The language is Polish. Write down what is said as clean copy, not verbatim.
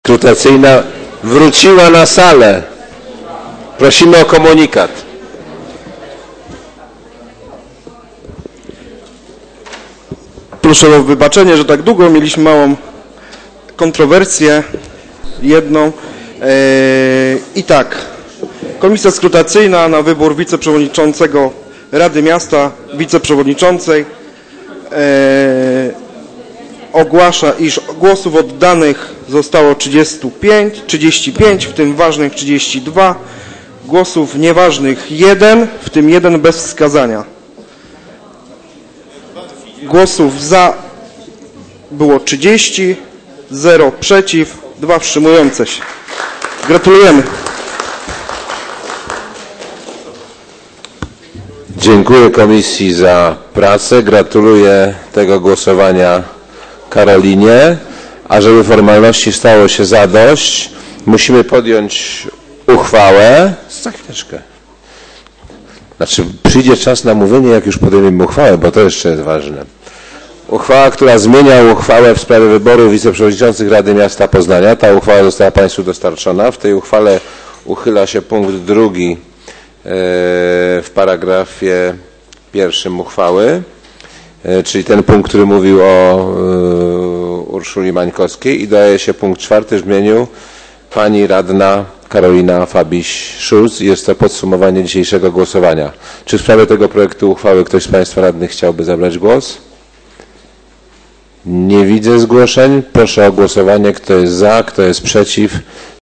Rekrutacyjna wróciła na salę. Prosimy o komunikat. Proszę o wybaczenie, że tak długo. Mieliśmy małą kontrowersję, jedną. I tak, komisja skrutacyjna na wybór wiceprzewodniczącego Rady Miasta, wiceprzewodniczącej ogłasza, iż głosów oddanych zostało 35, w tym ważnych 32, głosów nieważnych 1, w tym 1 bez wskazania. Głosów za było 30, 0 przeciw, 2 wstrzymujące się. Gratulujemy. Dziękuję komisji za pracę. Gratuluję tego głosowania Karolinie. A żeby formalności stało się zadość, musimy podjąć uchwałę. Za chwileczkę. Znaczy, przyjdzie czas na mówienie, jak już podejmiemy uchwałę, bo to jeszcze jest ważne. Uchwała, która zmienia uchwałę w sprawie wyboru wiceprzewodniczących Rady Miasta Poznania. Ta uchwała została Państwu dostarczona. W tej uchwale uchyla się punkt 2 w paragrafie 1 uchwały, czyli ten punkt, który mówił o Urszuli Mańkowskiej, i dodaje się punkt 4 w brzmieniu pani radna Karolina Fabiś-Szulc. Jest to podsumowanie dzisiejszego głosowania. Czy w sprawie tego projektu uchwały ktoś z Państwa radnych chciałby zabrać głos? Nie widzę zgłoszeń. Proszę o głosowanie. Kto jest za, kto jest przeciw?